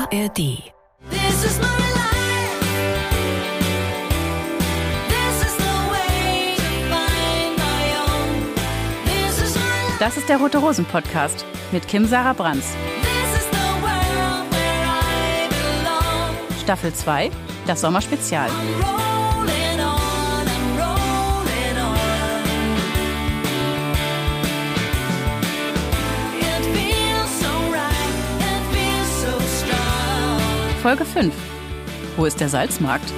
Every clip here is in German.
ARD. Das ist der Rote Rosen Podcast mit Kim Sarah Brands. Staffel 2, das Sommerspezial. Folge 5. Wo ist der Salzmarkt?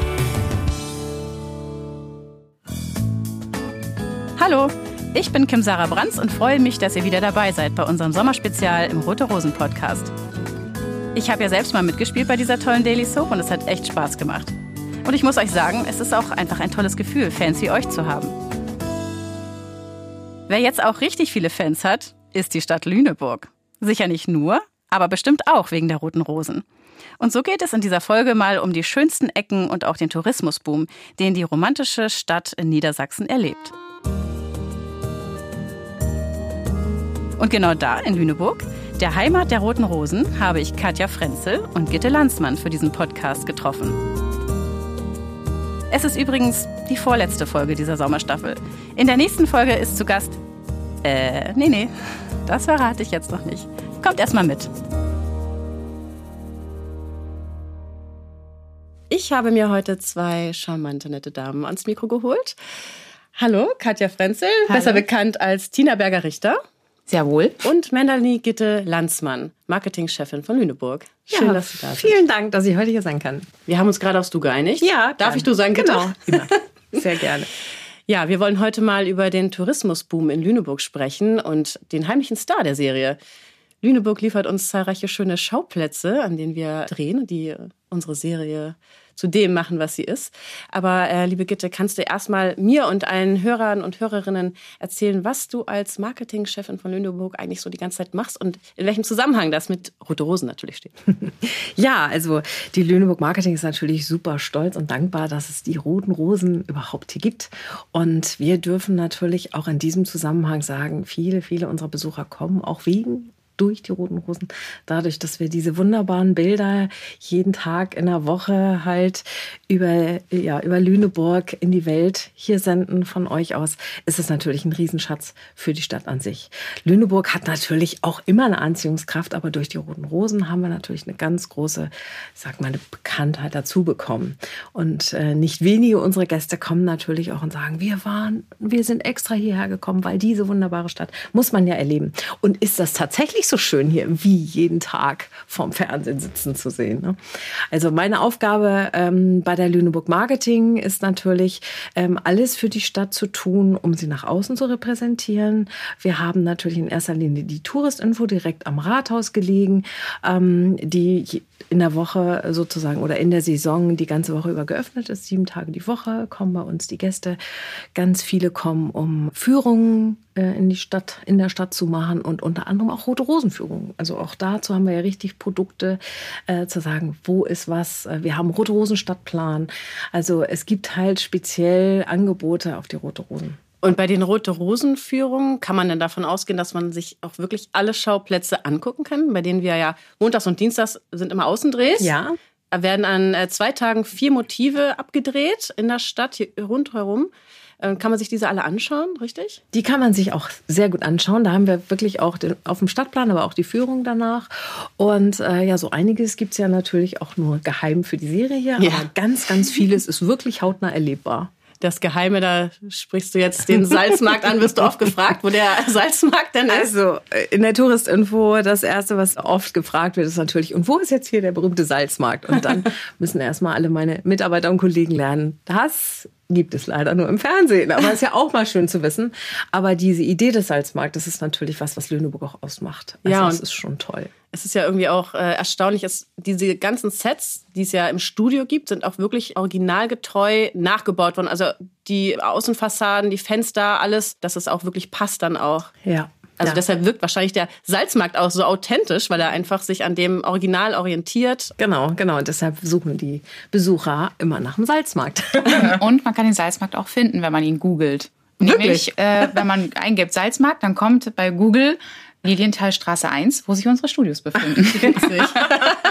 Hallo, ich bin Kim Sarah Brands und freue mich, dass ihr wieder dabei seid bei unserem Sommerspezial im Rote Rosen Podcast. Ich habe ja selbst mal mitgespielt bei dieser tollen Daily Soap und es hat echt Spaß gemacht. Und ich muss euch sagen, es ist auch einfach ein tolles Gefühl, Fans wie euch zu haben. Wer jetzt auch richtig viele Fans hat, ist die Stadt Lüneburg. Sicher nicht nur, aber bestimmt auch wegen der Roten Rosen. Und so geht es in dieser Folge mal um die schönsten Ecken und auch den Tourismusboom, den die romantische Stadt in Niedersachsen erlebt. Und genau da, in Lüneburg, der Heimat der Roten Rosen, habe ich Katja Frenzel und Gitte Landsmann für diesen Podcast getroffen. Es ist übrigens die vorletzte Folge dieser Sommerstaffel. In der nächsten Folge ist zu Gast... Nee, das verrate ich jetzt noch nicht. Kommt erst mal mit. Ich habe mir heute zwei charmante, nette Damen ans Mikro geholt. Hallo, Katja Frenzel, besser bekannt als Tina Berger-Richter. Sehr wohl. Und Melanie Gitte Landsmann, Marketingchefin von Lüneburg. Schön, dass du da bist. Vielen Dank, dass ich heute hier sein kann. Wir haben uns gerade aufs Du geeinigt. Ja. Darf ich du sagen, Gitte? Genau. Immer. Sehr gerne. Ja, wir wollen heute mal über den Tourismusboom in Lüneburg sprechen und den heimlichen Star der Serie. Lüneburg liefert uns zahlreiche schöne Schauplätze, an denen wir drehen, die unsere Serie zu dem machen, was sie ist. Aber liebe Gitte, kannst du erstmal mir und allen Hörern und Hörerinnen erzählen, was du als Marketingchefin von Lüneburg eigentlich so die ganze Zeit machst und in welchem Zusammenhang das mit Rote Rosen natürlich steht? Ja, also die Lüneburg Marketing ist natürlich super stolz und dankbar, dass es die Roten Rosen überhaupt hier gibt. Und wir dürfen natürlich auch in diesem Zusammenhang sagen, viele unserer Besucher kommen auch durch die Roten Rosen, dadurch, dass wir diese wunderbaren Bilder jeden Tag in der Woche halt über Lüneburg in die Welt hier senden von euch aus, ist es natürlich ein Riesenschatz für die Stadt an sich. Lüneburg hat natürlich auch immer eine Anziehungskraft, aber durch die Roten Rosen haben wir natürlich eine ganz große, eine Bekanntheit dazu bekommen. Und nicht wenige unserer Gäste kommen natürlich auch und sagen, wir sind extra hierher gekommen, weil diese wunderbare Stadt muss man ja erleben. Und ist das tatsächlich so schön hier, wie jeden Tag vorm Fernsehen sitzen zu sehen. Ne? Also meine Aufgabe bei der Lüneburg Marketing ist natürlich, alles für die Stadt zu tun, um sie nach außen zu repräsentieren. Wir haben natürlich in erster Linie die Touristinfo direkt am Rathaus gelegen, die in der Woche sozusagen oder in der Saison die ganze Woche über geöffnet ist. 7 Tage die Woche kommen bei uns die Gäste. Ganz viele kommen, um Führungen in der Stadt zu machen und unter anderem auch Rote Rosenführungen. Also auch dazu haben wir ja richtig Produkte, zu sagen, wo ist was. Wir haben Rote Rosen Stadtplan. Also es gibt halt speziell Angebote auf die Rote Rosen. Und bei den Rote Rosen-Führungen kann man denn davon ausgehen, dass man sich auch wirklich alle Schauplätze angucken kann, bei denen wir ja montags und dienstags sind immer Außendrehs. Ja. Da werden an 2 Tagen 4 Motive abgedreht in der Stadt hier rundherum. Kann man sich diese alle anschauen, richtig? Die kann man sich auch sehr gut anschauen. Da haben wir wirklich auch auf dem Stadtplan, aber auch die Führung danach. Und so einiges gibt es ja natürlich auch nur geheim für die Serie hier. Ja. Aber ganz vieles ist wirklich hautnah erlebbar. Das Geheime, da sprichst du jetzt den Salzmarkt an, wirst du oft gefragt, wo der Salzmarkt denn ist. Also in der Touristinfo, das Erste, was oft gefragt wird, ist natürlich, und wo ist jetzt hier der berühmte Salzmarkt? Und dann müssen erstmal alle meine Mitarbeiter und Kollegen lernen, das gibt es leider nur im Fernsehen. Aber ist ja auch mal schön zu wissen. Aber diese Idee des Salzmarktes ist natürlich was Lüneburg auch ausmacht. Also das ist schon toll. Es ist ja irgendwie auch erstaunlich, dass diese ganzen Sets, die es ja im Studio gibt, sind auch wirklich originalgetreu nachgebaut worden. Also die Außenfassaden, die Fenster, alles, dass es auch wirklich passt dann auch. Ja. Also deshalb wirkt wahrscheinlich der Salzmarkt auch so authentisch, weil er einfach sich an dem Original orientiert. Genau. Und deshalb suchen die Besucher immer nach dem Salzmarkt. Und man kann den Salzmarkt auch finden, wenn man ihn googelt. Nämlich, wenn man eingibt Salzmarkt, dann kommt bei Google Lilienthalstraße 1, wo sich unsere Studios befinden.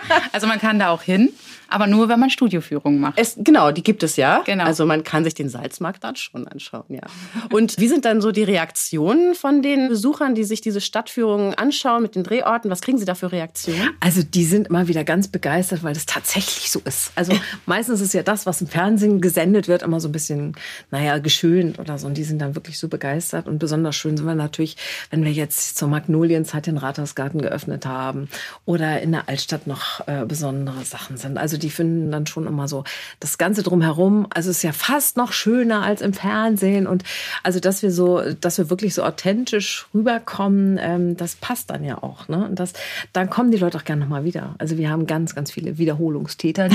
Also man kann da auch hin, aber nur, wenn man Studioführungen macht. Genau, die gibt es ja. Genau. Also man kann sich den Salzmarkt dann schon anschauen, ja. Und wie sind dann so die Reaktionen von den Besuchern, die sich diese Stadtführungen anschauen mit den Drehorten? Was kriegen Sie da für Reaktionen? Also die sind immer wieder ganz begeistert, weil das tatsächlich so ist. Also meistens ist ja das, was im Fernsehen gesendet wird, immer so ein bisschen, geschönt oder so. Und die sind dann wirklich so begeistert. Und besonders schön sind wir natürlich, wenn wir jetzt zur Magnolienzeit den Rathausgarten geöffnet haben oder in der Altstadt noch besondere Sachen sind. Also die finden dann schon immer so das Ganze drumherum. Also es ist ja fast noch schöner als im Fernsehen. Und also, dass wir wirklich so authentisch rüberkommen, das passt dann ja auch. Ne? Und dann kommen die Leute auch gerne nochmal wieder. Also wir haben ganz, ganz viele Wiederholungstäter,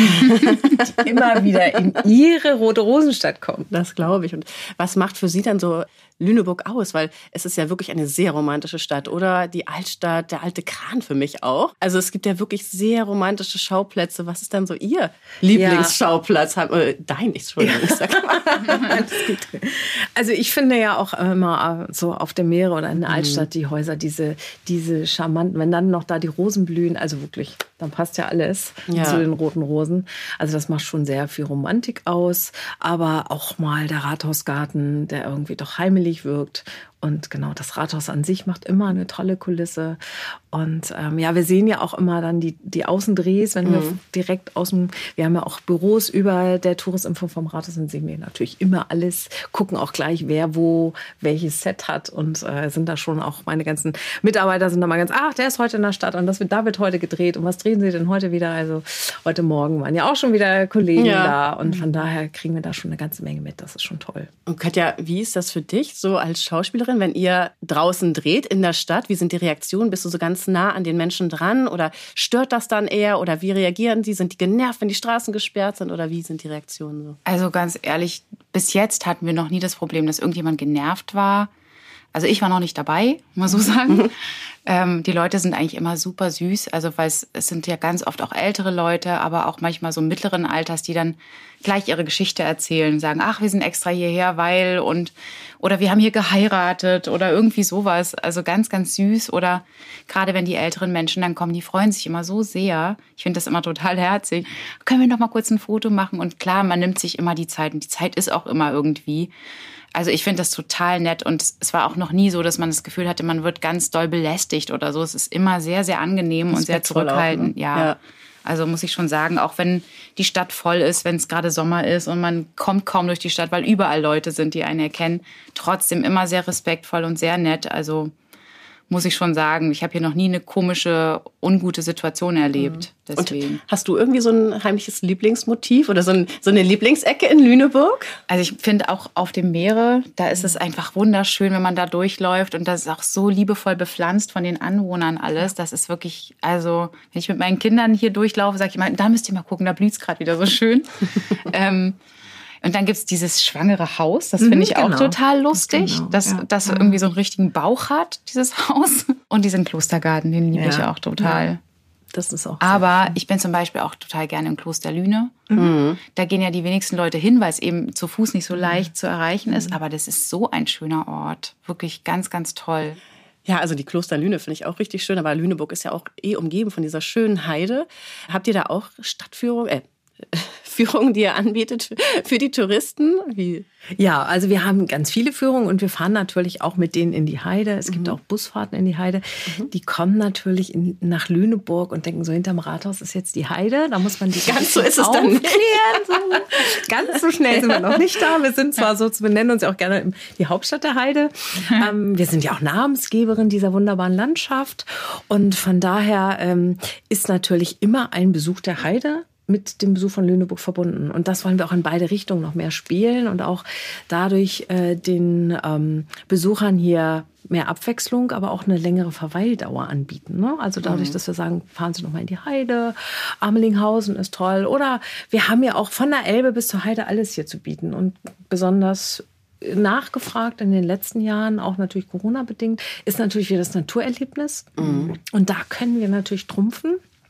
die immer wieder in ihre Rote Rosenstadt kommen. Das glaube ich. Und was macht für Sie dann so Lüneburg aus? Weil es ist ja wirklich eine sehr romantische Stadt, oder? Die Altstadt, der alte Kran für mich auch. Also es gibt ja wirklich sehr romantische Schauplätze. Was ist dann so Ihr Lieblingsschauplatz? Dein, Entschuldigung, ich sag mal. Alles gut. Also ich finde ja auch immer so auf dem Meere oder in der Altstadt die Häuser, diese charmanten, wenn dann noch da die Rosen blühen, also wirklich, dann passt ja alles zu den roten Rosen. Also das macht schon sehr viel Romantik aus, aber auch mal der Rathausgarten, der irgendwie doch heimelig wirkt. Und genau, das Rathaus an sich macht immer eine tolle Kulisse. Und wir sehen ja auch immer dann die Außendrehs, wenn wir direkt wir haben ja auch Büros über der Touristinfo vom Rathaus, dann sehen wir natürlich immer alles, gucken auch gleich, wer wo welches Set hat und sind da schon auch, meine ganzen Mitarbeiter sind da mal der ist heute in der Stadt und da wird heute gedreht. Und was drehen Sie denn heute wieder? Also heute Morgen waren ja auch schon wieder Kollegen da und von daher kriegen wir da schon eine ganze Menge mit. Das ist schon toll. Und Katja, wie ist das für dich so als Schauspielerin, wenn ihr draußen dreht in der Stadt? Wie sind die Reaktionen? Bist du so ganz nah an den Menschen dran oder stört das dann eher? Oder wie reagieren die? Sind die genervt, wenn die Straßen gesperrt sind? Oder wie sind die Reaktionen so? Also ganz ehrlich, bis jetzt hatten wir noch nie das Problem, dass irgendjemand genervt war. Also ich war noch nicht dabei, muss man so sagen. Die Leute sind eigentlich immer super süß, also weil es sind ja ganz oft auch ältere Leute, aber auch manchmal so mittleren Alters, die dann gleich ihre Geschichte erzählen, sagen, ach, wir sind extra hierher, weil oder wir haben hier geheiratet oder irgendwie sowas. Also ganz, ganz süß. Oder gerade wenn die älteren Menschen dann kommen, die freuen sich immer so sehr. Ich finde das immer total herzig. Können wir noch mal kurz ein Foto machen? Und klar, man nimmt sich immer die Zeit und die Zeit ist auch immer irgendwie. Also ich finde das total nett und es war auch noch nie so, dass man das Gefühl hatte, man wird ganz doll belästigt oder so. Es ist immer sehr, sehr angenehm und sehr zurückhaltend. Auch, ne? Ja. Also muss ich schon sagen, auch wenn die Stadt voll ist, wenn es gerade Sommer ist und man kommt kaum durch die Stadt, weil überall Leute sind, die einen erkennen, trotzdem immer sehr respektvoll und sehr nett. Also muss ich schon sagen, ich habe hier noch nie eine komische, ungute Situation erlebt. Deswegen. Und hast du irgendwie so ein heimliches Lieblingsmotiv oder so eine Lieblingsecke in Lüneburg? Also ich finde auch auf dem Meere, da ist es einfach wunderschön, wenn man da durchläuft. Und das ist auch so liebevoll bepflanzt von den Anwohnern alles. Das ist wirklich, also wenn ich mit meinen Kindern hier durchlaufe, sage ich immer, da müsst ihr mal gucken, da blüht es gerade wieder so schön. Und dann gibt's dieses schwangere Haus, das finde ich auch total lustig, dass das irgendwie so einen richtigen Bauch hat, dieses Haus. Und diesen Klostergarten, den liebe ich auch total. Ja. Das ist auch aber ich bin zum Beispiel auch total gerne im Kloster Lüne. Da gehen ja die wenigsten Leute hin, weil es eben zu Fuß nicht so leicht zu erreichen ist. Aber das ist so ein schöner Ort. Wirklich ganz, ganz toll. Ja, also die Kloster Lüne finde ich auch richtig schön. Aber Lüneburg ist ja auch umgeben von dieser schönen Heide. Habt ihr da auch Führungen, die ihr anbietet für die Touristen? Wie? Ja, also wir haben ganz viele Führungen und wir fahren natürlich auch mit denen in die Heide. Es gibt auch Busfahrten in die Heide. Die kommen natürlich nach Lüneburg und denken so, hinterm Rathaus ist jetzt die Heide. Da muss man die ganz so ist es dann nicht. So. Ganz so schnell sind wir noch nicht da. Wir sind zwar so, wir nennen uns ja auch gerne die Hauptstadt der Heide. Wir sind ja auch Namensgeberin dieser wunderbaren Landschaft. Und von daher ist natürlich immer ein Besuch der Heide mit dem Besuch von Lüneburg verbunden. Und das wollen wir auch in beide Richtungen noch mehr spielen und auch dadurch den Besuchern hier mehr Abwechslung, aber auch eine längere Verweildauer anbieten. Ne? Also dadurch, dass wir sagen, fahren Sie noch mal in die Heide, Amelinghausen ist toll. Oder wir haben ja auch von der Elbe bis zur Heide alles hier zu bieten. Und besonders nachgefragt in den letzten Jahren, auch natürlich Corona-bedingt, ist natürlich wieder das Naturerlebnis. Und da können wir natürlich trumpfen.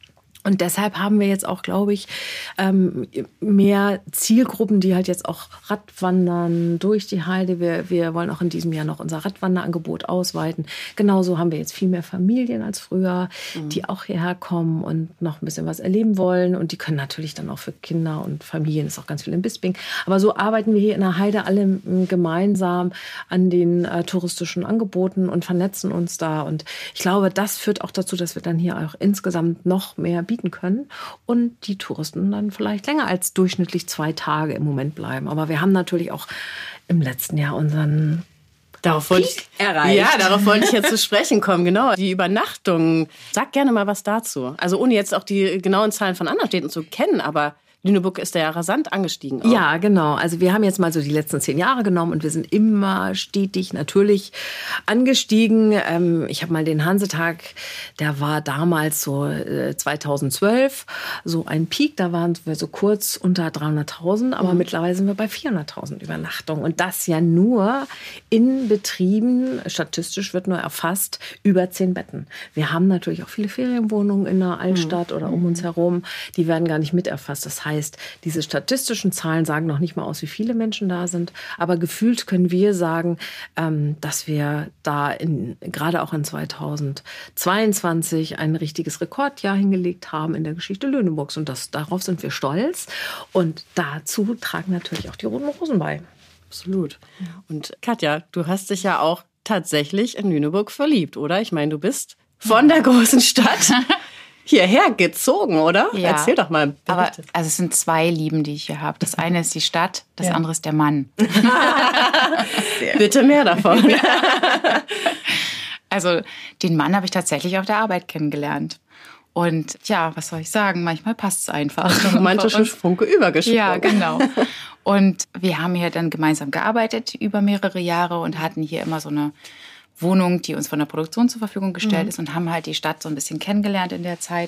Und deshalb haben wir jetzt auch, glaube ich, mehr Zielgruppen, die halt jetzt auch Radwandern durch die Heide. Wir wollen auch in diesem Jahr noch unser Radwanderangebot ausweiten. Genauso haben wir jetzt viel mehr Familien als früher, die auch hierher kommen und noch ein bisschen was erleben wollen. Und die können natürlich dann auch für Kinder und Familien, ist auch ganz viel in Bisping. Aber so arbeiten wir hier in der Heide alle gemeinsam an den touristischen Angeboten und vernetzen uns da. Und ich glaube, das führt auch dazu, dass wir dann hier auch insgesamt noch mehr bieten können und die Touristen dann vielleicht länger als durchschnittlich 2 Tage im Moment bleiben. Aber wir haben natürlich auch im letzten Jahr unseren Peak erreicht. Ja, darauf wollte ich jetzt zu sprechen kommen. Genau, die Übernachtungen. Sag gerne mal was dazu. Also ohne jetzt auch die genauen Zahlen von anderen Städten zu kennen, aber Lüneburg ist da ja rasant angestiegen. Auch. Ja, genau. Also wir haben jetzt mal so die letzten 10 Jahre genommen und wir sind immer stetig natürlich angestiegen. Ich habe mal den Hansetag, der war damals so 2012, so ein Peak. Da waren wir so kurz unter 300.000, aber mittlerweile sind wir bei 400.000 Übernachtungen. Und das ja nur in Betrieben, statistisch wird nur erfasst, über 10 Betten. Wir haben natürlich auch viele Ferienwohnungen in der Altstadt oder um uns herum. Die werden gar nicht miterfasst. Das heißt, diese statistischen Zahlen sagen noch nicht mal aus, wie viele Menschen da sind. Aber gefühlt können wir sagen, dass wir da gerade auch in 2022 ein richtiges Rekordjahr hingelegt haben in der Geschichte Lüneburgs. Und darauf sind wir stolz. Und dazu tragen natürlich auch die Roten Rosen bei. Absolut. Und Katja, du hast dich ja auch tatsächlich in Lüneburg verliebt, oder? Ich meine, du bist von der großen Stadt hierher gezogen, oder? Ja. Erzähl doch mal. Aber also es sind 2 Lieben, die ich hier habe. Das eine ist die Stadt, das andere ist der Mann. Bitte mehr davon. Also den Mann habe ich tatsächlich auf der Arbeit kennengelernt. Und ja, was soll ich sagen? Manchmal passt es einfach. Der romantische Funke übergesprungen. Ja, genau. Und wir haben hier dann gemeinsam gearbeitet über mehrere Jahre und hatten hier immer so eine Wohnung, die uns von der Produktion zur Verfügung gestellt ist und haben halt die Stadt so ein bisschen kennengelernt in der Zeit.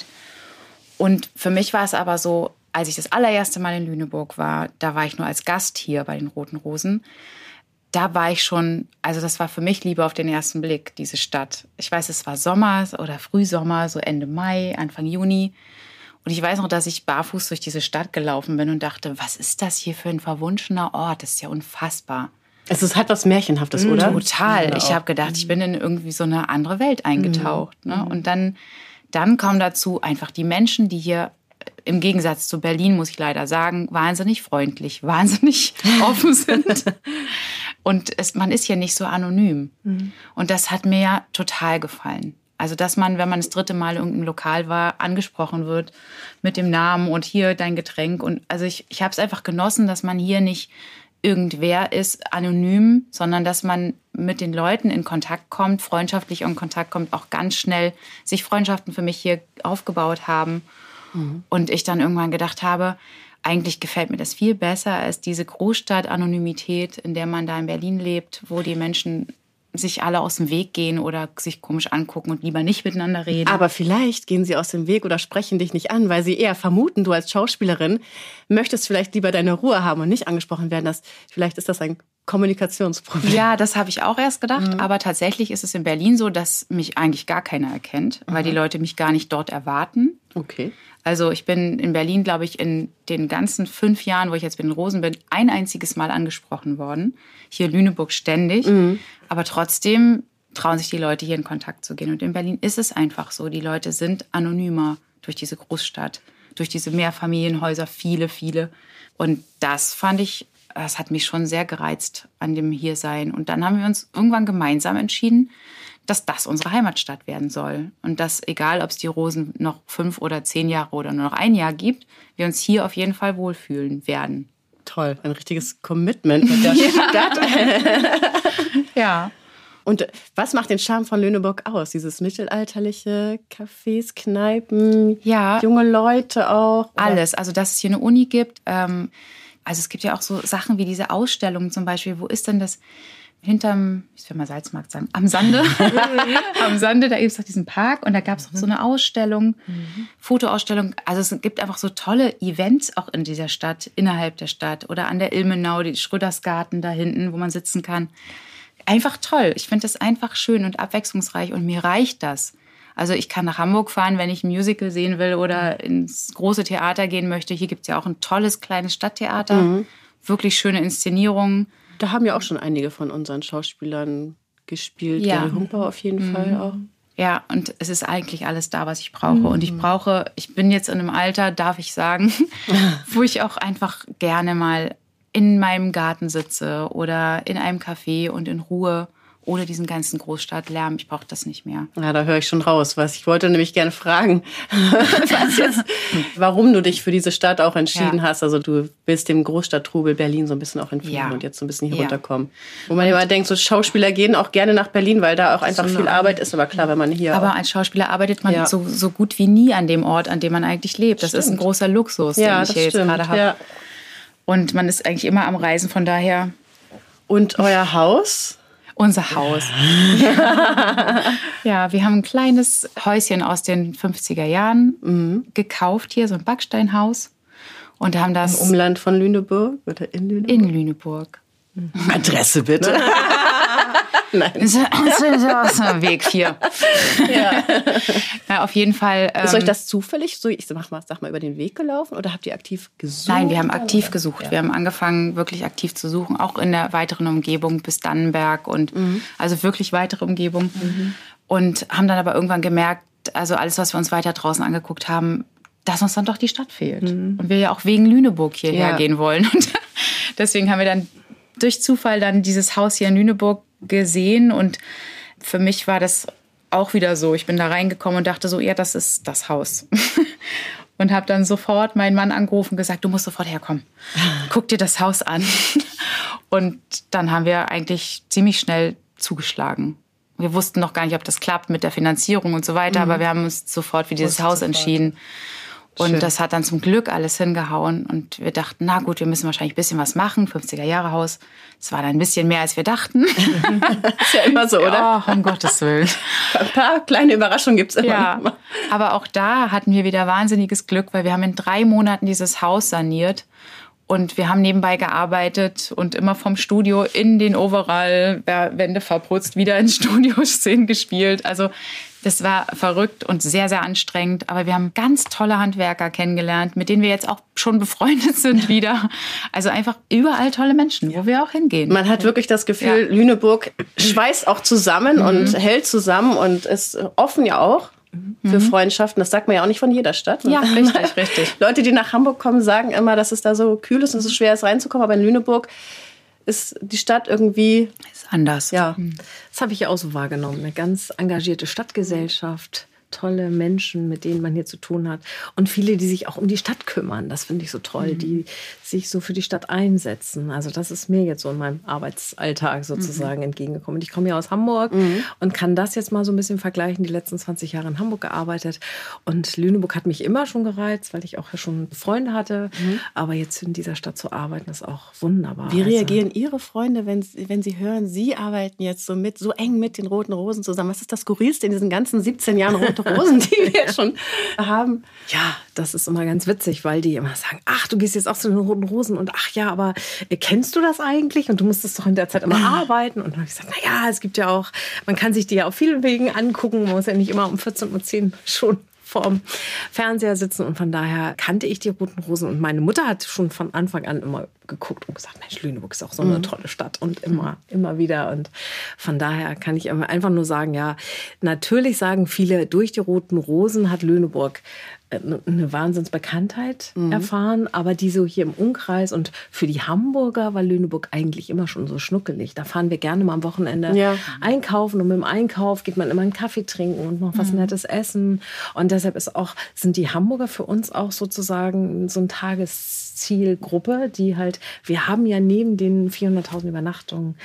Und für mich war es aber so, als ich das allererste Mal in Lüneburg war, da war ich nur als Gast hier bei den Roten Rosen. Da war ich schon, also das war für mich Liebe auf den ersten Blick, diese Stadt. Ich weiß, es war Sommer oder Frühsommer, so Ende Mai, Anfang Juni. Und ich weiß noch, dass ich barfuß durch diese Stadt gelaufen bin und dachte, was ist das hier für ein verwunschener Ort? Das ist ja unfassbar. Es hat was Märchenhaftes, oder? Total. Ja, ich habe gedacht, ich bin in irgendwie so eine andere Welt eingetaucht. Ne? Und dann kommen dazu einfach die Menschen, die hier im Gegensatz zu Berlin, muss ich leider sagen, wahnsinnig freundlich, wahnsinnig offen sind. Und man ist hier nicht so anonym. Und das hat mir ja total gefallen. Also, dass man, wenn man das 3. Mal in irgendeinem Lokal war, angesprochen wird mit dem Namen und hier dein Getränk. Und also ich habe es einfach genossen, dass man hier nicht irgendwer ist, anonym, sondern dass man mit den Leuten in Kontakt kommt, freundschaftlich in Kontakt kommt, auch ganz schnell sich Freundschaften für mich hier aufgebaut haben. Und ich dann irgendwann gedacht habe, eigentlich gefällt mir das viel besser als diese Großstadt-Anonymität, in der man da in Berlin lebt, wo die Menschen sich alle aus dem Weg gehen oder sich komisch angucken und lieber nicht miteinander reden. Aber vielleicht gehen sie aus dem Weg oder sprechen dich nicht an, weil sie eher vermuten, du als Schauspielerin möchtest vielleicht lieber deine Ruhe haben und nicht angesprochen werden. Vielleicht ist das ein Kommunikationsproblem. Ja, das habe ich auch erst gedacht. Aber tatsächlich ist es in Berlin so, dass mich eigentlich gar keiner erkennt, weil die Leute mich gar nicht dort erwarten. Okay. Also ich bin in Berlin, glaube ich, in den ganzen 5 Jahren, wo ich jetzt mit den Rosen bin, ein einziges Mal angesprochen worden. Hier in Lüneburg ständig. Aber trotzdem trauen sich die Leute, hier in Kontakt zu gehen. Und in Berlin ist es einfach so. Die Leute sind anonymer durch diese Großstadt, durch diese Mehrfamilienhäuser, viele, viele. Und das hat mich schon sehr gereizt an dem Hiersein. Und dann haben wir uns irgendwann gemeinsam entschieden, dass das unsere Heimatstadt werden soll. Und dass, egal ob es die Rosen noch 5 oder 10 Jahre oder nur noch 1 Jahr gibt, wir uns hier auf jeden Fall wohlfühlen werden. Toll, ein richtiges Commitment mit der Stadt. Ja. Und was macht den Charme von Lüneburg aus? Dieses mittelalterliche Cafés, Kneipen, junge Leute auch? Oder? Alles. Also, dass es hier eine Uni gibt. Also, es gibt ja auch so Sachen wie diese Ausstellungen zum Beispiel. Wo ist denn das? Hinterm, ich will mal Salzmarkt sagen, am Sande. Am Sande, da gibt es doch diesen Park und da gab es auch so eine Ausstellung, Fotoausstellung. Also es gibt einfach so tolle Events auch in dieser Stadt, innerhalb der Stadt oder an der Ilmenau, die Schrödersgarten da hinten, wo man sitzen kann. Einfach toll. Ich finde das einfach schön und abwechslungsreich und mir reicht das. Also ich kann nach Hamburg fahren, wenn ich ein Musical sehen will oder ins große Theater gehen möchte. Hier gibt es ja auch ein tolles kleines Stadttheater. Wirklich schöne Inszenierungen. Da haben ja auch schon einige von unseren Schauspielern gespielt. Ja. Gary Humper auf jeden Fall auch. Ja, und es ist eigentlich alles da, was ich brauche. Und ich bin jetzt in einem Alter, darf ich sagen, wo ich auch einfach gerne mal in meinem Garten sitze oder in einem Café und in Ruhe, ohne diesen ganzen Großstadtlärm. Ich brauche das nicht mehr. Ja, da höre ich schon raus. Ich wollte nämlich gerne fragen, warum du dich für diese Stadt auch entschieden hast. Also du willst dem Großstadttrubel Berlin so ein bisschen auch entfliehen und jetzt so ein bisschen hier runterkommen. Wo man immer denkt, so Schauspieler gehen auch gerne nach Berlin, weil da auch einfach viel Arbeit ist. Aber klar, wenn man hier Aber als Schauspieler arbeitet man so gut wie nie an dem Ort, an dem man eigentlich lebt. Das ist ein großer Luxus, den ich hier jetzt gerade habe. Ja. Und man ist eigentlich immer am Reisen, von daher. Und euer Haus? Unser Haus. Ja, wir haben ein kleines Häuschen aus den 50er Jahren gekauft hier, so ein Backsteinhaus. Und haben das im Umland von Lüneburg oder in Lüneburg? In Lüneburg. Adresse bitte. Nein. Weg 4. Ja, auf jeden Fall. Ist euch das zufällig so, sag mal, über den Weg gelaufen oder habt ihr aktiv gesucht? Nein, wir haben aktiv gesucht. Ja. Wir haben angefangen, wirklich aktiv zu suchen, auch in der weiteren Umgebung bis Dannenberg und also wirklich weitere Umgebung. Und haben dann aber irgendwann gemerkt, also alles, was wir uns weiter draußen angeguckt haben, dass uns dann doch die Stadt fehlt. Und wir ja auch wegen Lüneburg hierher gehen wollen. Und deswegen haben wir dann durch Zufall dann dieses Haus hier in Lüneburg gesehen und für mich war das auch wieder so. Ich bin da reingekommen und dachte so, ja, das ist das Haus. Und habe dann sofort meinen Mann angerufen und gesagt, du musst sofort herkommen. Guck dir das Haus an. Und dann haben wir eigentlich ziemlich schnell zugeschlagen. Wir wussten noch gar nicht, ob das klappt mit der Finanzierung und so weiter, aber wir haben uns sofort für dieses Haus entschieden. Und schön. Das hat dann zum Glück alles hingehauen. Und wir dachten, na gut, wir müssen wahrscheinlich ein bisschen was machen. 50er-Jahre-Haus. Es war dann ein bisschen mehr, als wir dachten. Ist ja immer so, oder? Oh, um Gottes Willen. Ein paar kleine Überraschungen gibt es immer. Ja, aber auch da hatten wir wieder wahnsinniges Glück, weil wir haben in 3 Monaten dieses Haus saniert. Und wir haben nebenbei gearbeitet und immer vom Studio in den Overall, Wände verputzt, wieder in Studioszenen gespielt. Also das war verrückt und sehr, sehr anstrengend. Aber wir haben ganz tolle Handwerker kennengelernt, mit denen wir jetzt auch schon befreundet sind wieder. Also einfach überall tolle Menschen, wo wir auch hingehen. Man hat wirklich das Gefühl, Lüneburg schweißt auch zusammen und hält zusammen und ist offen ja auch. Für Freundschaften. Das sagt man ja auch nicht von jeder Stadt. Ja, richtig, richtig. Leute, die nach Hamburg kommen, sagen immer, dass es da so kühl ist und so schwer ist reinzukommen. Aber in Lüneburg ist die Stadt irgendwie... Ist anders. Ja. Das habe ich ja auch so wahrgenommen. Eine ganz engagierte Stadtgesellschaft. Tolle Menschen, mit denen man hier zu tun hat. Und viele, die sich auch um die Stadt kümmern. Das finde ich so toll, die sich so für die Stadt einsetzen. Also das ist mir jetzt so in meinem Arbeitsalltag sozusagen entgegengekommen. Und ich komme ja aus Hamburg und kann das jetzt mal so ein bisschen vergleichen. Die letzten 20 Jahre in Hamburg gearbeitet. Und Lüneburg hat mich immer schon gereizt, weil ich auch schon Freunde hatte. Aber jetzt in dieser Stadt zu arbeiten, ist auch wunderbar. Wie reagieren Ihre Freunde, wenn sie hören, Sie arbeiten jetzt so eng mit den Roten Rosen zusammen? Was ist das Skurrilste in diesen ganzen 17 Jahren Rote Rosen, die wir jetzt schon haben? Ja, das ist immer ganz witzig, weil die immer sagen, ach, du gehst jetzt auch zu den Roten Rosen und ach ja, aber kennst du das eigentlich? Und du musstest doch in der Zeit immer arbeiten. Und dann habe ich gesagt, naja, es gibt ja auch, man kann sich die ja auf vielen Wegen angucken, man muss ja nicht immer um 14:10 Uhr schon vorm Fernseher sitzen und von daher kannte ich die Roten Rosen und meine Mutter hat schon von Anfang an immer geguckt und gesagt, Mensch, Lüneburg ist auch so eine tolle Stadt und immer wieder und von daher kann ich einfach nur sagen, ja, natürlich sagen viele, durch die Roten Rosen hat Lüneburg eine Wahnsinnsbekanntheit erfahren, aber die so hier im Umkreis und für die Hamburger war Lüneburg eigentlich immer schon so schnuckelig. Da fahren wir gerne mal am Wochenende einkaufen und mit dem Einkauf geht man immer einen Kaffee trinken und noch was Nettes essen und deshalb sind die Hamburger für uns auch sozusagen so eine Tageszielgruppe, die halt, wir haben ja neben den 400.000 Übernachtungen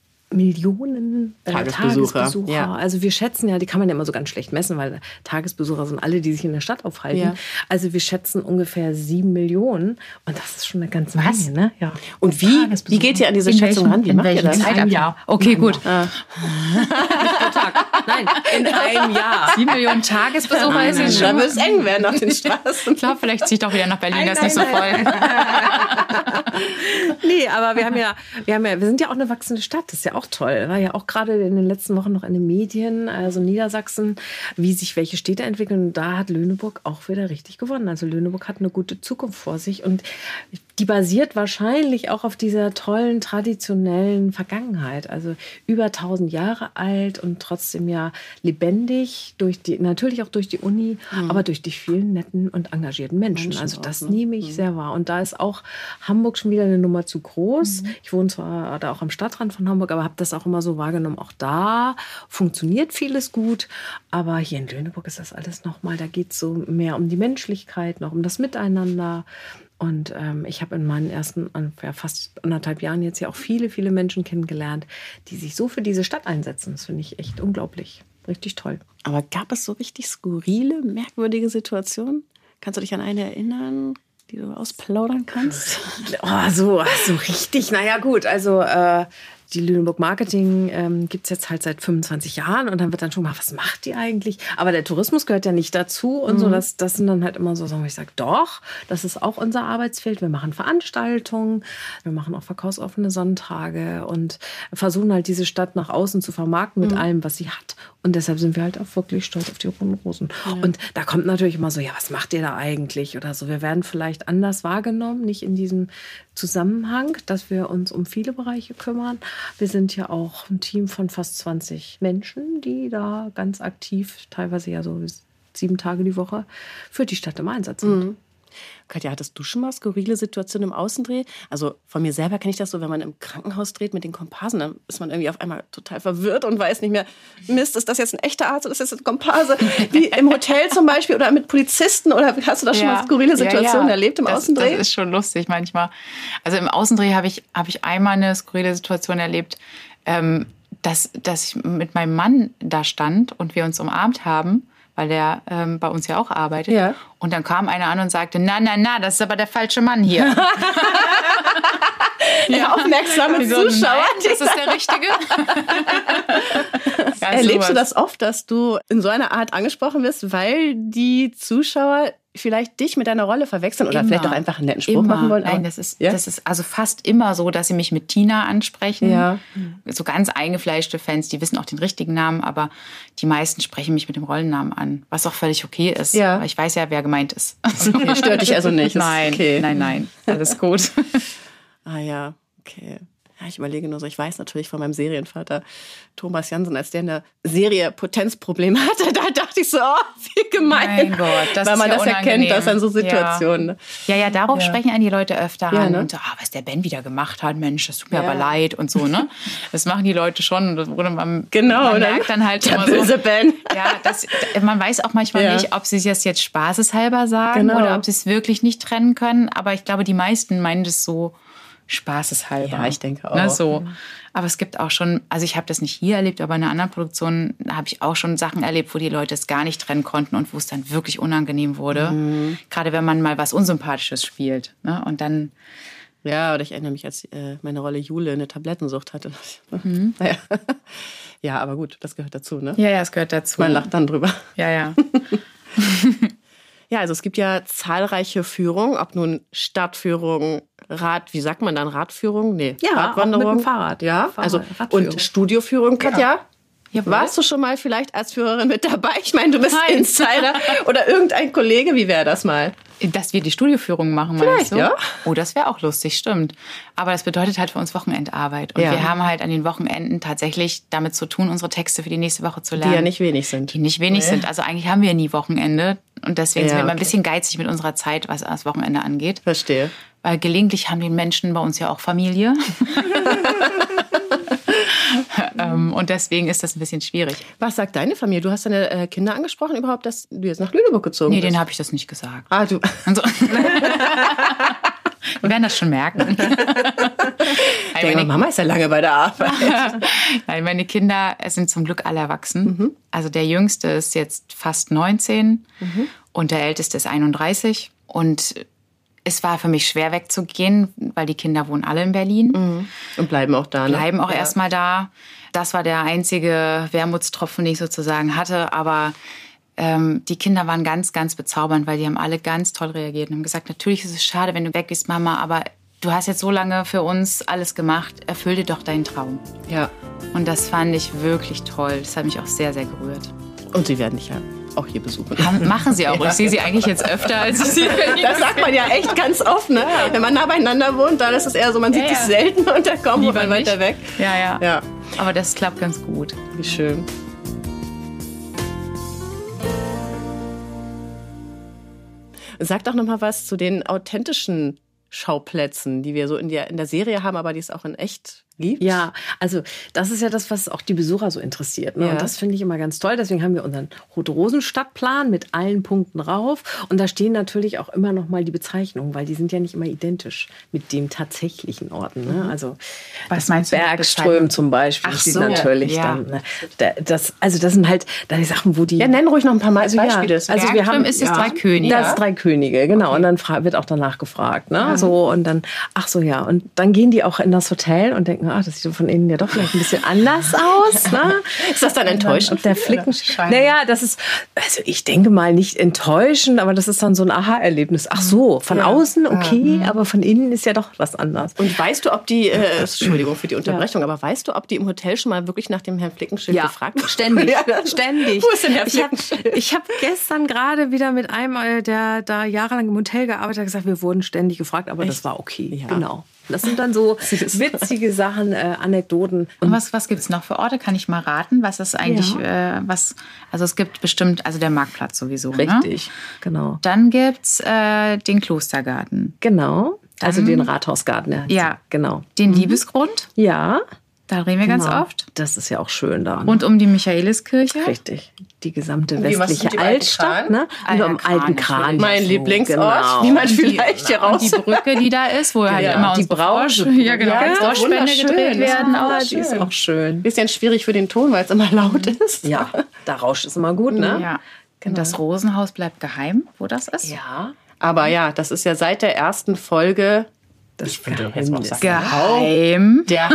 Millionen Tagesbesucher. Ja. Also wir schätzen ja, die kann man ja immer so ganz schlecht messen, weil Tagesbesucher sind alle, die sich in der Stadt aufhalten. Ja. Also wir schätzen ungefähr 7 Millionen und das ist schon eine ganze Menge. Ne? Ja. Und wie geht ihr an diese Schätzung ran? Wie macht ihr das? In einem Jahr. Okay, gut. Nein, in einem Jahr. 7 Millionen Tagesbesucher ist es schon. Da wird es eng werden auf den Straßen. Ich glaube, vielleicht ziehe ich doch wieder nach Berlin, das ist nicht so voll. Nee, aber wir sind ja auch eine wachsende Stadt. Das ist ja auch toll. War ja auch gerade in den letzten Wochen noch in den Medien, also Niedersachsen, wie sich welche Städte entwickeln. Und da hat Lüneburg auch wieder richtig gewonnen. Also Lüneburg hat eine gute Zukunft vor sich und die basiert wahrscheinlich auch auf dieser tollen, traditionellen Vergangenheit. Also über 1000 Jahre alt und trotzdem ja lebendig, natürlich auch durch die Uni, aber durch die vielen netten und engagierten Menschen. Also das nehme ich sehr wahr. Und da ist auch Hamburg schon wieder eine Nummer zu groß. Ich wohne zwar da auch am Stadtrand von Hamburg, aber habe das auch immer so wahrgenommen. Auch da funktioniert vieles gut. Aber hier in Lüneburg ist das alles nochmal, da geht es so mehr um die Menschlichkeit, noch um das Miteinander. Und ich habe in meinen ersten fast 1,5 Jahren jetzt ja auch viele, viele Menschen kennengelernt, die sich so für diese Stadt einsetzen. Das finde ich echt unglaublich. Richtig toll. Aber gab es so richtig skurrile, merkwürdige Situationen? Kannst du dich an eine erinnern, die du ausplaudern kannst? So richtig. Naja gut, also die Lüneburg Marketing gibt es jetzt halt seit 25 Jahren und dann wird dann schon mal, was macht die eigentlich? Aber der Tourismus gehört ja nicht dazu und so. Das sind dann halt immer so Sachen, wo ich sage, doch, das ist auch unser Arbeitsfeld. Wir machen Veranstaltungen, wir machen auch verkaufsoffene Sonntage und versuchen halt diese Stadt nach außen zu vermarkten mit allem, was sie hat. Und deshalb sind wir halt auch wirklich stolz auf die Roten Rosen. Ja. Und da kommt natürlich immer so, ja, was macht ihr da eigentlich? Oder so, wir werden vielleicht anders wahrgenommen, nicht in diesem Zusammenhang, dass wir uns um viele Bereiche kümmern. Wir sind ja auch ein Team von fast 20 Menschen, die da ganz aktiv, teilweise ja so 7 Tage die Woche, für die Stadt im Einsatz sind. Katja, hattest du schon mal skurrile Situationen im Außendreh? Also von mir selber kenne ich das so, wenn man im Krankenhaus dreht mit den Komparsen, dann ist man irgendwie auf einmal total verwirrt und weiß nicht mehr, Mist, ist das jetzt ein echter Arzt oder ist das jetzt ein Komparse? Wie im Hotel zum Beispiel oder mit Polizisten oder hast du da schon mal skurrile Situationen erlebt im Außendreh? Das ist schon lustig manchmal. Also im Außendreh habe ich einmal eine skurrile Situation erlebt, dass ich mit meinem Mann da stand und wir uns umarmt haben, weil der bei uns ja auch arbeitet. Ja. Und dann kam einer an und sagte, na, das ist aber der falsche Mann hier. Ja, aufmerksame Zuschauer. Nein, das ist der Richtige. Erlebst du das oft, dass du in so einer Art angesprochen wirst, weil die Zuschauer vielleicht dich mit deiner Rolle verwechseln oder vielleicht auch einfach einen netten Spruch machen wollen? Nein, das ist also fast immer so, dass sie mich mit Tina ansprechen. Ja. So ganz eingefleischte Fans, die wissen auch den richtigen Namen, aber die meisten sprechen mich mit dem Rollennamen an, was auch völlig okay ist. Ja. Weil ich weiß ja, wer gemeint ist. Okay, stört dich also nicht? Nein, okay. Nein, alles gut. Ah ja, okay. Ja, ich überlege nur so, ich weiß natürlich von meinem Serienvater Thomas Jansen, als der eine Serie Potenzprobleme hatte, da dachte ich so, wie gemein. Mein Gott, das weil man ist das erkennt, das sind so Situationen. Ja, darauf sprechen einen die Leute öfter an. Ne? Und so, was der Ben wieder gemacht hat, Mensch, das tut mir aber leid und so, ne? Das machen die Leute schon. Man merkt dann halt der immer böse so. Ben. Ja, man weiß auch manchmal nicht, ob sie das jetzt spaßeshalber sagen oder ob sie es wirklich nicht trennen können. Aber ich glaube, die meisten meinen das so spaßeshalber. Ja, ich denke auch. Ne, so. Aber es gibt auch schon, also ich habe das nicht hier erlebt, aber in einer anderen Produktion habe ich auch schon Sachen erlebt, wo die Leute es gar nicht trennen konnten und wo es dann wirklich unangenehm wurde. Gerade wenn man mal was Unsympathisches spielt. Ne? Und dann... Ja, oder ich erinnere mich, als meine Rolle Jule eine Tablettensucht hatte. Naja. Ja, aber gut, das gehört dazu, ne? Ja, es gehört dazu. Man lacht dann drüber. Ja. Ja, also es gibt ja zahlreiche Führungen, ob nun Stadtführung, wie sagt man dann, Radführung? Nee, ja, Radwanderung. Auch mit dem Fahrrad. Ja, also und Studioführung, Katja? Ja. Warst du schon mal vielleicht als Führerin mit dabei? Ich meine, du bist Insider oder irgendein Kollege, wie wäre das mal? Dass wir die Studioführung machen, meinst du? Ja. Oh, das wäre auch lustig, stimmt. Aber das bedeutet halt für uns Wochenendarbeit. Und wir haben halt an den Wochenenden tatsächlich damit zu tun, unsere Texte für die nächste Woche zu lernen. Die ja nicht wenig sind. Also eigentlich haben wir nie Wochenende. Und deswegen sind wir immer ein bisschen geizig mit unserer Zeit, was das Wochenende angeht. Verstehe. Weil gelegentlich haben die Menschen bei uns ja auch Familie. Und deswegen ist das ein bisschen schwierig. Was sagt deine Familie? Du hast deine Kinder angesprochen überhaupt, dass du jetzt nach Lüneburg gezogen bist? Nee, denen habe ich das nicht gesagt. Ah, du. So. Wir werden das schon merken. Meine Mama ist ja lange bei der Arbeit. Nein, meine Kinder sind zum Glück alle erwachsen. Also der Jüngste ist jetzt fast 19 und der Älteste ist 31. Und es war für mich schwer wegzugehen, weil die Kinder wohnen alle in Berlin. Und bleiben auch da, ne? Bleiben auch erstmal da. Das war der einzige Wermutstropfen, den ich sozusagen hatte. Aber die Kinder waren ganz, ganz bezaubernd, weil die haben alle ganz toll reagiert und haben gesagt, natürlich ist es schade, wenn du weg bist, Mama, aber du hast jetzt so lange für uns alles gemacht, erfüll dir doch deinen Traum. Ja. Und das fand ich wirklich toll. Das hat mich auch sehr, sehr gerührt. Und Sie werden dich ja auch hier besuchen. Machen sie auch. Ich sehe sie eigentlich jetzt öfter, als ich sie Das sagt man ja echt ganz oft, ne? Wenn man nah beieinander wohnt, dann ist es eher so, man sieht sich selten und dann kommt man weiter weg. Ja. Aber das klappt ganz gut. Wie schön. Sag doch noch mal was zu den authentischen Schauplätzen, die wir so in der Serie haben, aber die es auch in echt gibt. Ja, also das ist ja das, was auch die Besucher so interessiert. Ne? Ja. Und das finde ich immer ganz toll. Deswegen haben wir unseren Rote-Rosen-Stadtplan mit allen Punkten rauf. Und da stehen natürlich auch immer noch mal die Bezeichnungen, weil die sind ja nicht immer identisch mit den tatsächlichen Orten. Ne? Also Was meinst du mit Bergström zum Beispiel. Ach die so, natürlich ja. dann. Ne? Das sind halt die Sachen, wo die... Ja, nenn ruhig noch ein paar Beispiele. Also wir haben ist es Drei Könige. Das ist Drei Könige, genau. Und dann wird auch danach gefragt, ne? So und dann, ach so ja. Und dann gehen die auch in das Hotel und denken, das sieht von innen ja doch vielleicht ein bisschen anders aus, ne? Ist das dann enttäuschend? Der Flicken. Naja, das ist, also ich denke mal nicht enttäuschend, aber das ist dann so ein Aha-Erlebnis. Ach so, von außen okay, aber von innen ist ja doch was anderes. Und weißt du, ob die, Entschuldigung für die Unterbrechung, aber weißt du, ob die im Hotel schon mal wirklich nach dem Herrn Flickenschild gefragt haben? Ständig. Ständig. Wo ist denn Herr Flickenschild? Ich hab gestern gerade wieder mit einem, der da jahrelang im Hotel gearbeitet hat, gesagt, wir wurden ständig gefragt, aber das war okay. Ja. Genau. Das sind dann so witzige Sachen, Anekdoten. Und was gibt es noch für Orte? Kann ich mal raten? Was ist eigentlich, also es gibt bestimmt, also der Marktplatz sowieso. Richtig, ne? genau. Dann gibt es den Klostergarten. Genau, also den Rathausgarten. Ja, genau. Den Liebesgrund. Ja. Da reden wir ganz oft. Das ist ja auch schön da. Rund um die Michaeliskirche. Richtig. Die gesamte Und wie, was sind westliche die alten Altstadt. Kran? Ne? Und am alten Kran. Mein so, Lieblingsort, genau. wie man vielleicht hier raus... Und die Brücke, die da ist, wo halt immer die unsere Brause. Ja, genau. Ja, ist doch Dorfspende wunderschön. gedreht werden. Ja, Auch. die ist auch schön. Bisschen schwierig für den Ton, weil es immer laut ist. Ja, da rauscht es immer gut, ne? Ja. Und das Rosenhaus bleibt geheim, wo das ist. Ja. Aber ja, das ist ja seit der ersten Folge... Das Geheim. Der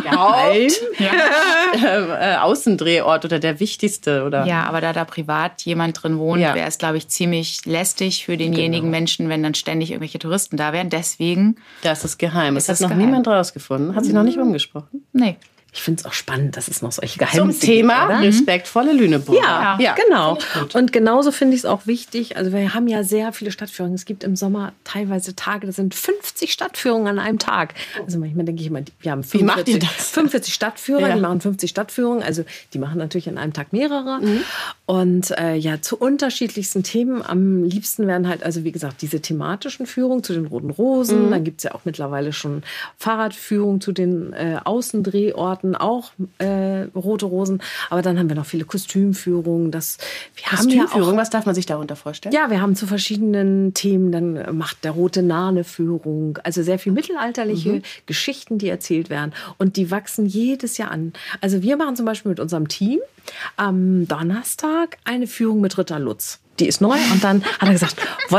Außendrehort oder der wichtigste, oder? Ja, aber da privat jemand drin wohnt, wäre es, glaube ich, ziemlich lästig für denjenigen Menschen, wenn dann ständig irgendwelche Touristen da wären. Deswegen. Das ist geheim. Das hat noch geheim. niemand rausgefunden. Hat sich noch nicht rumgesprochen. Nee. Ich finde es auch spannend, dass es noch solche Zum Geheimnisse Thema gibt, oder? respektvolle Lüneburger. Ja, genau. Und genauso finde ich es auch wichtig. Also wir haben ja sehr viele Stadtführungen. Es gibt im Sommer teilweise Tage, das sind 50 Stadtführungen an einem Tag. Also manchmal denke ich immer, wir haben Wie macht ihr das? 45 Stadtführer, Ja. die machen 50 Stadtführungen. Also die machen natürlich an einem Tag mehrere. Und zu unterschiedlichsten Themen. Am liebsten werden halt, also wie gesagt, diese thematischen Führungen zu den Roten Rosen. Dann gibt es ja auch mittlerweile schon Fahrradführungen zu den Außendrehorten, auch Rote Rosen. Aber dann haben wir noch viele Kostümführungen. Kostümführung, was darf man sich darunter vorstellen? Ja, wir haben zu verschiedenen Themen, dann macht der Rote Nane Führung. Also sehr viel mittelalterliche Geschichten, die erzählt werden. Und die wachsen jedes Jahr an. Also wir machen zum Beispiel mit unserem Team am Donnerstag eine Führung mit Ritter Lutz. Die ist neu und dann hat er gesagt,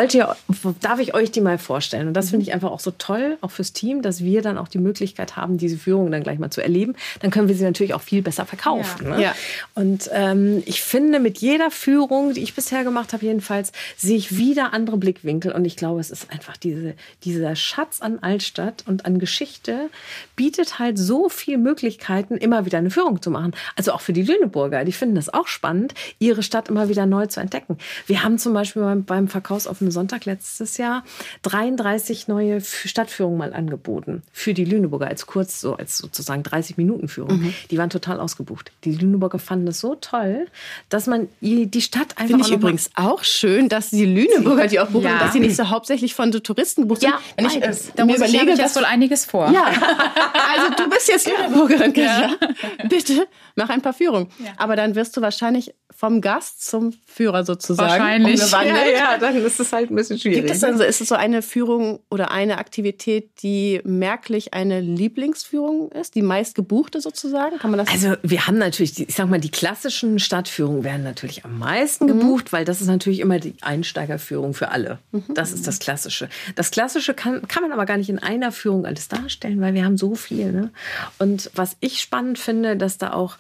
darf ich euch die mal vorstellen? Und das finde ich einfach auch so toll, auch fürs Team, dass wir dann auch die Möglichkeit haben, diese Führung dann gleich mal zu erleben. Dann können wir sie natürlich auch viel besser verkaufen. Ja. Ne? Ja. Und ich finde, mit jeder Führung, die ich bisher gemacht habe jedenfalls, sehe ich wieder andere Blickwinkel. Und ich glaube, es ist einfach dieser Schatz an Altstadt und an Geschichte bietet halt so viele Möglichkeiten, immer wieder eine Führung zu machen. Also auch für die Lüneburger. Die finden das auch spannend, ihre Stadt immer wieder neu zu entdecken. Wir haben zum Beispiel beim Verkaufsoffenen Sonntag letztes Jahr 33 neue Stadtführungen mal angeboten. Für die Lüneburger als sozusagen 30-Minuten-Führung. Die waren total ausgebucht. Die Lüneburger fanden das so toll, dass man die Stadt einfach Finde ich übrigens auch schön, dass die Lüneburger die auch buchen, Ja. dass sie nicht so hauptsächlich von Touristen gebucht sind. Ja, Wenn ich beides. Da muss ich jetzt wohl einiges vor. Ja, also du bist jetzt Lüneburgerin, Katja. Bitte mach ein paar Führungen. Aber dann wirst du wahrscheinlich vom Gast zum Führer sozusagen Wahrscheinlich. umgewandelt. Ja, dann ist es halt ein bisschen schwierig. Gibt es dann ist es so eine Führung oder eine Aktivität, die merklich eine Lieblingsführung ist, die meist gebuchte sozusagen? Kann man das? Also wir haben natürlich, ich sag mal, die klassischen Stadtführungen werden natürlich am meisten gebucht, weil das ist natürlich immer die Einsteigerführung für alle. Das ist das Klassische. Das Klassische kann man aber gar nicht in einer Führung alles darstellen, weil wir haben so viel. Ne? Und was ich spannend finde, dass da auch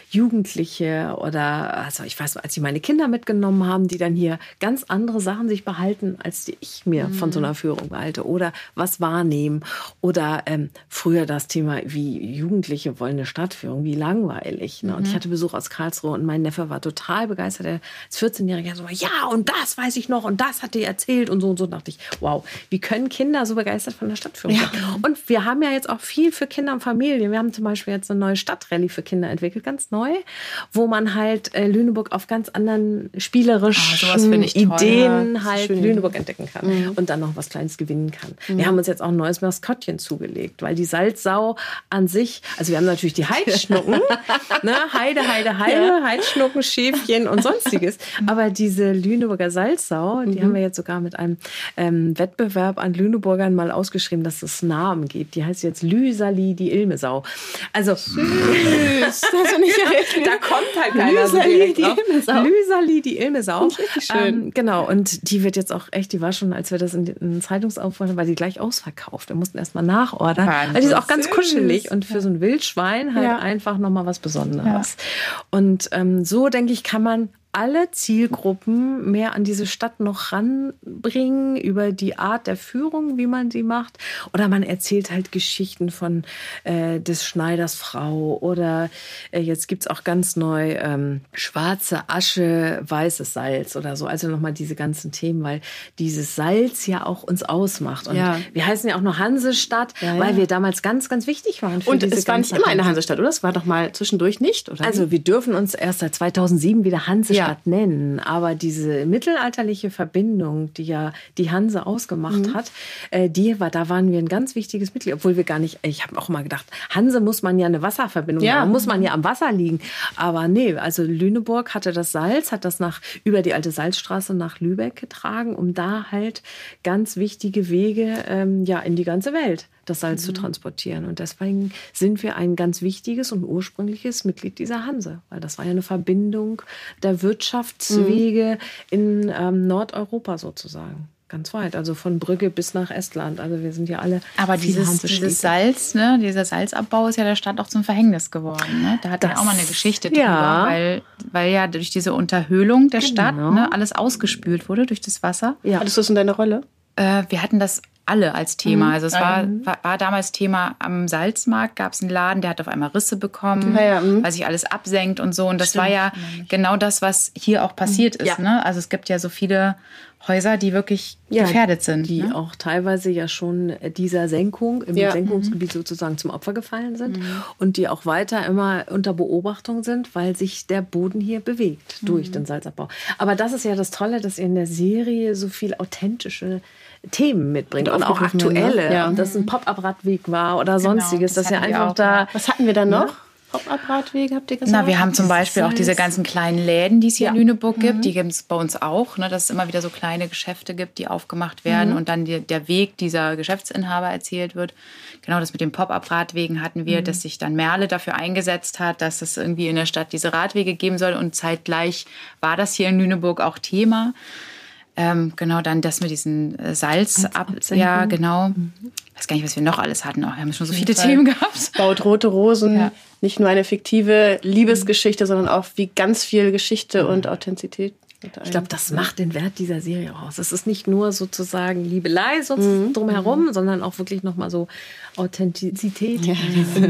Jugendliche oder, also ich weiß, als sie meine Kinder mitgenommen haben, die dann hier ganz andere Sachen sich behalten, als die ich mir von so einer Führung behalte oder was wahrnehmen oder früher das Thema, wie Jugendliche wollen eine Stadtführung, wie langweilig. Ne? Und ich hatte Besuch aus Karlsruhe und mein Neffe war total begeistert. Er als 14-Jähriger so, ja, und das weiß ich noch und das hat die erzählt und so. Und so dachte ich, wow, wie können Kinder so begeistert von der Stadtführung sein? Und wir haben ja jetzt auch viel für Kinder und Familien. Wir haben zum Beispiel jetzt eine neue Stadtrallye für Kinder entwickelt, ganz neu, wo man halt Lüneburg auf ganz anderen spielerischen Ideen halt Lüneburg entdecken kann und dann noch was Kleines gewinnen kann. Wir haben uns jetzt auch ein neues Maskottchen zugelegt, weil die Salzsau an sich, also wir haben natürlich die Heidschnucken, ne? Heide, Heidschnucken, Schäfchen und sonstiges. Aber diese Lüneburger Salzsau, die haben wir jetzt sogar mit einem Wettbewerb an Lüneburgern mal ausgeschrieben, dass es Namen gibt. Die heißt jetzt Lüsali, die Ilmesau. Also süß, das nicht da kommt halt keiner so direkt drauf. Lüsali, die Ilmesau. Schön. Genau, und die wird jetzt auch echt, die war schon, als wir das in den Zeitungsaufrufen, war die gleich ausverkauft. Wir mussten erstmal nachordern. Weil die ist auch ganz kuschelig und für so ein Wildschwein halt einfach nochmal was Besonderes. Ja. Und so, denke ich, kann man alle Zielgruppen mehr an diese Stadt noch ranbringen über die Art der Führung, wie man sie macht. Oder man erzählt halt Geschichten von des Schneiders Frau. Oder jetzt gibt's auch ganz neu schwarze Asche, weißes Salz oder so. Also nochmal diese ganzen Themen, weil dieses Salz ja auch uns ausmacht. Und wir heißen ja auch noch Hansestadt, weil wir damals ganz, ganz wichtig waren. Und es war nicht immer eine Hansestadt, oder? Es war doch mal zwischendurch nicht, oder? Also wir dürfen uns erst seit 2007 wieder Hansestadt nennen, aber diese mittelalterliche Verbindung, die ja die Hanse ausgemacht hat, da waren wir ein ganz wichtiges Mitglied, obwohl wir gar nicht, ich habe auch mal gedacht, Hanse muss man ja eine Wasserverbindung haben, muss man ja am Wasser liegen, aber nee, also Lüneburg hatte das Salz, hat das über die alte Salzstraße nach Lübeck getragen, um da halt ganz wichtige Wege in die ganze Welt das Salz zu transportieren. Und deswegen sind wir ein ganz wichtiges und ursprüngliches Mitglied dieser Hanse. Weil das war ja eine Verbindung der Wirtschaftswege in Nordeuropa sozusagen. Ganz weit, also von Brügge bis nach Estland. Also wir sind ja alle. Aber dieses Salz, ne, dieser Salzabbau ist ja der Stadt auch zum Verhängnis geworden. Ne? Da hat man auch mal eine Geschichte drüber, weil ja durch diese Unterhöhlung der Stadt alles ausgespült wurde durch das Wasser. Ja. Hattest du das in deiner Rolle? Wir hatten das alle als Thema. Also es war damals Thema, am Salzmarkt gab es einen Laden, der hat auf einmal Risse bekommen, weil sich alles absenkt und so. Und das war ja genau das, was hier auch passiert ist. Ne? Also es gibt ja so viele Häuser, die wirklich gefährdet sind. Die auch teilweise ja schon dieser Senkung im Senkungsgebiet sozusagen zum Opfer gefallen sind und die auch weiter immer unter Beobachtung sind, weil sich der Boden hier bewegt durch den Salzabbau. Aber das ist ja das Tolle, dass ihr in der Serie so viel authentische Themen mitbringt und auch aktuelle. Ja. Und dass ein Pop-up-Radweg war oder sonstiges. Das ja einfach da. Was hatten wir dann noch? Pop-up-Radwege, habt ihr gesagt? Na, wir haben zum Beispiel auch diese ganzen kleinen Läden, die es hier in Lüneburg gibt. Die gibt es bei uns auch, ne, dass es immer wieder so kleine Geschäfte gibt, die aufgemacht werden und dann der Weg dieser Geschäftsinhaber erzählt wird. Genau, das mit den Pop-up-Radwegen hatten wir, dass sich dann Merle dafür eingesetzt hat, dass es irgendwie in der Stadt diese Radwege geben soll. Und zeitgleich war das hier in Lüneburg auch Thema. Genau, dann das mit diesen Ja, genau. Ich weiß gar nicht, was wir noch alles hatten. Wir haben schon so viele Themen gehabt. Baut rote Rosen. Nicht nur eine fiktive Liebesgeschichte, sondern auch wie ganz viel Geschichte und Authentizität. Ich glaube, das macht den Wert dieser Serie aus. Es ist nicht nur sozusagen Liebelei drumherum, sondern auch wirklich nochmal so Authentizität im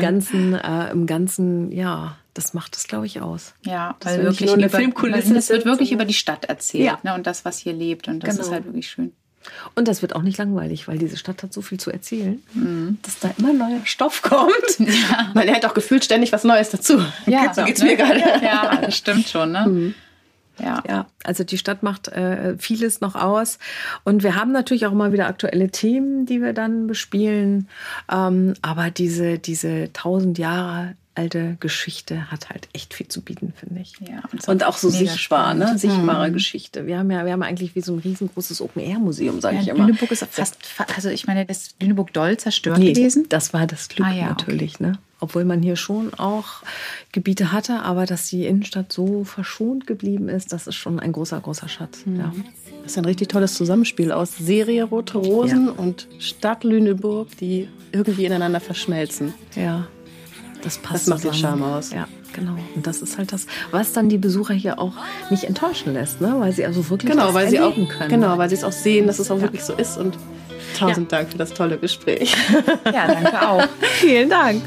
Ganzen, das macht es, glaube ich, aus. Ja, weil wirklich eine Filmkulisse. Es wird wirklich über die Stadt erzählt, ne, und das, was hier lebt. Und das ist halt wirklich schön. Und das wird auch nicht langweilig, weil diese Stadt hat so viel zu erzählen, dass da immer neuer Stoff kommt. Ja. Man lernt auch gefühlt ständig was Neues dazu. Ja, so geht's mir gerade. Ja, das stimmt schon, ne? Ja, also die Stadt macht vieles noch aus. Und wir haben natürlich auch immer wieder aktuelle Themen, die wir dann bespielen. Aber diese 1000 Jahre alte Geschichte hat halt echt viel zu bieten, finde ich. Ja, und auch so sichtbar, ne? Sichtbare Geschichte. Wir haben eigentlich wie so ein riesengroßes Open-Air-Museum, sage ich immer. Lüneburg ist fast, also ich meine, ist Lüneburg doll zerstört gewesen? Das war das Glück natürlich, ne? Obwohl man hier schon auch Gebiete hatte, aber dass die Innenstadt so verschont geblieben ist, das ist schon ein großer, großer Schatz. Ja. Das ist ein richtig tolles Zusammenspiel aus Serie Rote Rosen und Stadt Lüneburg, die irgendwie ineinander verschmelzen. Ja, das passt. Das macht den Charme aus. Ja, Genau. Und das ist halt das, was dann die Besucher hier auch nicht enttäuschen lässt, ne? Weil sie also wirklich erleben können. Genau, weil sie es auch sehen, dass es auch wirklich so ist. Und tausend Dank für das tolle Gespräch. Ja, danke auch. Vielen Dank.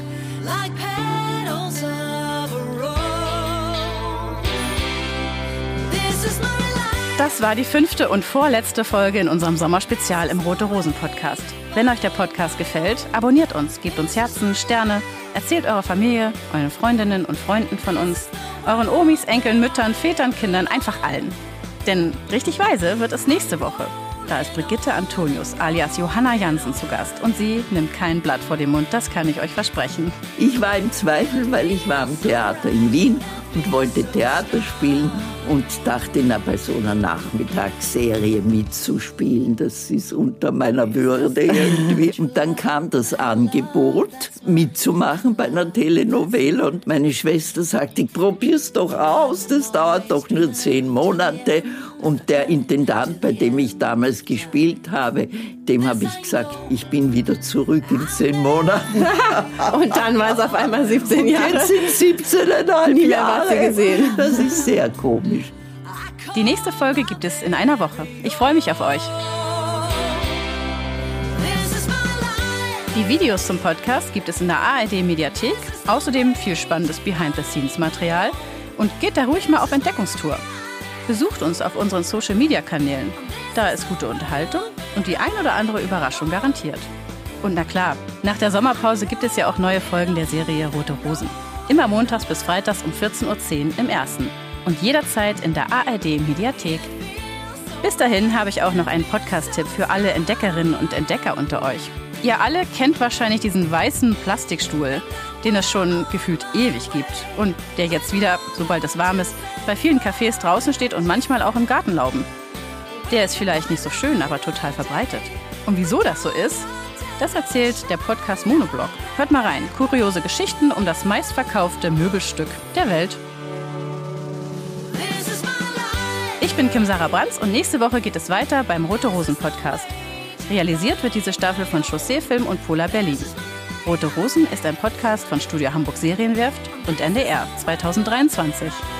Das war die 5. und vorletzte Folge in unserem Sommerspezial im Rote Rosen Podcast. Wenn euch der Podcast gefällt, abonniert uns, gebt uns Herzen, Sterne, erzählt eurer Familie, euren Freundinnen und Freunden von uns, euren Omis, Enkeln, Müttern, Vätern, Kindern, einfach allen. Denn richtig weise wird es nächste Woche. Da ist Brigitte Antonius alias Johanna Jansen zu Gast und sie nimmt kein Blatt vor den Mund, das kann ich euch versprechen. Ich war im Zweifel, weil ich war am Theater in Wien und wollte Theater spielen und dachte, bei so einer Nachmittagsserie mitzuspielen, das ist unter meiner Würde irgendwie. Und dann kam das Angebot, mitzumachen bei einer Telenovela und meine Schwester sagte, ich probier's doch aus, das dauert doch nur 10 Monate. Und der Intendant, bei dem ich damals gespielt habe, dem habe ich gesagt, ich bin wieder zurück in 10 Monaten. Und dann war es auf einmal 17 Jahre. Jetzt sind 17,5 Nie mehr Jahre. war sie gesehen. Das ist sehr komisch. Die nächste Folge gibt es in einer Woche. Ich freue mich auf euch. Die Videos zum Podcast gibt es in der ARD-Mediathek. Außerdem viel spannendes Behind-the-Scenes-Material. Und geht da ruhig mal auf Entdeckungstour. Besucht uns auf unseren Social-Media-Kanälen. Da ist gute Unterhaltung und die ein oder andere Überraschung garantiert. Und na klar, nach der Sommerpause gibt es ja auch neue Folgen der Serie Rote Rosen. Immer montags bis freitags um 14:10 Uhr im Ersten. Und jederzeit in der ARD-Mediathek. Bis dahin habe ich auch noch einen Podcast-Tipp für alle Entdeckerinnen und Entdecker unter euch. Ihr alle kennt wahrscheinlich diesen weißen Plastikstuhl, den es schon gefühlt ewig gibt und der jetzt wieder, sobald es warm ist, bei vielen Cafés draußen steht und manchmal auch im Gartenlauben. Der ist vielleicht nicht so schön, aber total verbreitet. Und wieso das so ist, das erzählt der Podcast Monoblog. Hört mal rein, kuriose Geschichten um das meistverkaufte Möbelstück der Welt. Ich bin Kim-Sarah Brands und nächste Woche geht es weiter beim Rote Rosen Podcast. Realisiert wird diese Staffel von Chaussee Film und Polar Berlin. Rote Rosen ist ein Podcast von Studio Hamburg Serienwerft und NDR 2023.